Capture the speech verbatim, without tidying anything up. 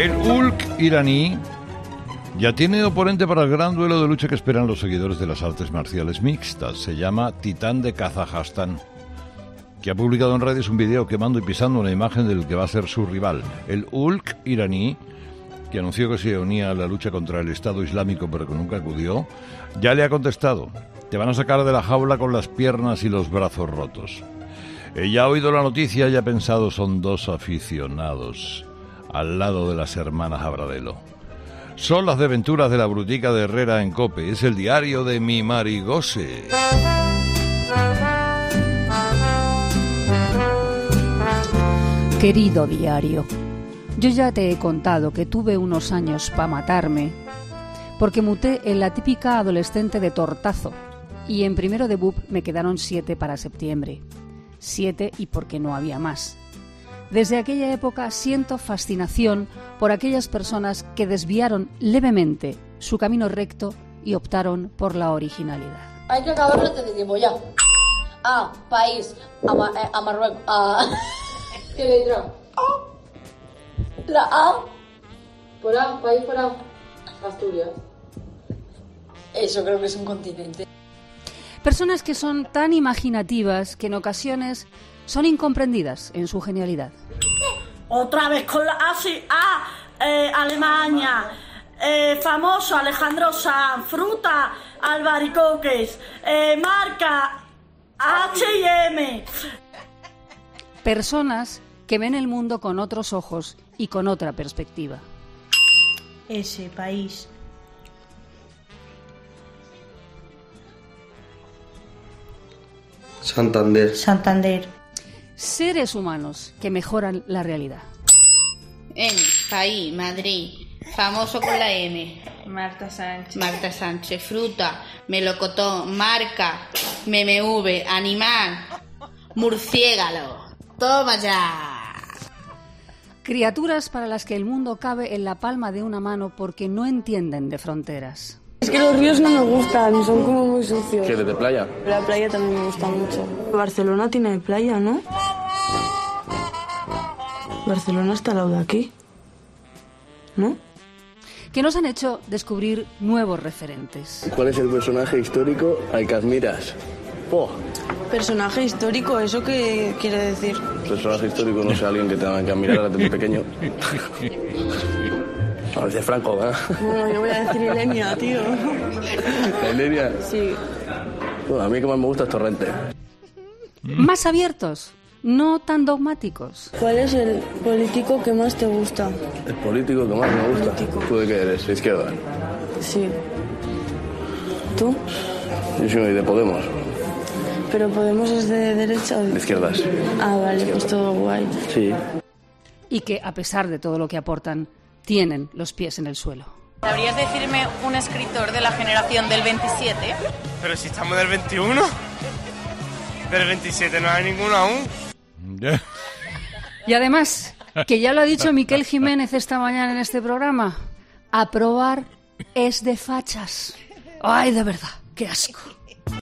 El Hulk iraní ya tiene oponente para el gran duelo de lucha que esperan los seguidores de las artes marciales mixtas. Se llama Titán de Kazajstán, que ha publicado en redes un video quemando y pisando una imagen del que va a ser su rival. El Hulk iraní, que anunció que se unía a la lucha contra el Estado Islámico pero que nunca acudió, ya le ha contestado: te van a sacar de la jaula con las piernas y los brazos rotos. Ella ha oído la noticia y ha pensado: son dos aficionados al lado de las hermanas Abradelo. Son las desventuras de la brutica de Herrera en COPE. Es el diario de mi Marigose. Querido diario, yo ya te he contado que tuve unos años para matarme porque muté en la típica adolescente de tortazo y en primero de B U P me quedaron siete para septiembre. Siete y porque no había más. Desde aquella época siento fascinación por aquellas personas que desviaron levemente su camino recto y optaron por la originalidad. Hay que acabar antes de tiempo, ya. A, país, a, Ma- a Marruecos, a... ¿Qué letra? A. La A. Por A, país por A. Asturias. Eso creo que es un continente. Personas que son tan imaginativas que en ocasiones son incomprendidas en su genialidad. Otra vez con la A, sí, A, eh, Alemania, eh, famoso Alejandro Sanz, fruta, albaricoques, eh, marca, H y M. Personas que ven el mundo con otros ojos y con otra perspectiva. Ese país. Santander. Santander. Seres humanos que mejoran la realidad. En país, Madrid, famoso con la M. Marta Sánchez. Marta Sánchez, fruta, melocotón, marca, M M V, animal, murciélago. Toma ya. Criaturas para las que el mundo cabe en la palma de una mano porque no entienden de fronteras. Es que los ríos no me gustan, son como muy sucios. ¿Quieres de playa? La playa también me gusta mucho. Barcelona tiene playa, ¿no? Barcelona está al lado de aquí, ¿no? Que nos han hecho descubrir nuevos referentes. ¿Cuál es el personaje histórico al que admiras? Oh. Personaje histórico, ¿eso qué quiere decir? Personaje histórico, no sé, alguien que tenga que admirar desde pequeño. A veces Franco, ¿eh? Bueno, yo voy a decir Ilenia, tío. ¿La Ilenia? Sí. Bueno, a mí que más me gusta es Torrente. Más abiertos, no tan dogmáticos. ¿Cuál es el político que más te gusta? El político que más me gusta. Político. ¿Tú de qué eres? ¿De izquierda? Sí. ¿Tú? Yo soy de Podemos. ¿Pero Podemos es de derecha o De de...? izquierdas. Ah, vale, pues todo guay. Sí. Y que, a pesar de todo lo que aportan, tienen los pies en el suelo. ¿Sabrías decirme un escritor de la generación del veintisiete? Pero si estamos del veintiuno. Del veintisiete no hay ninguno aún. Y además, que ya lo ha dicho Miquel Jiménez esta mañana en este programa, aprobar es de fachas. Ay, de verdad, qué asco.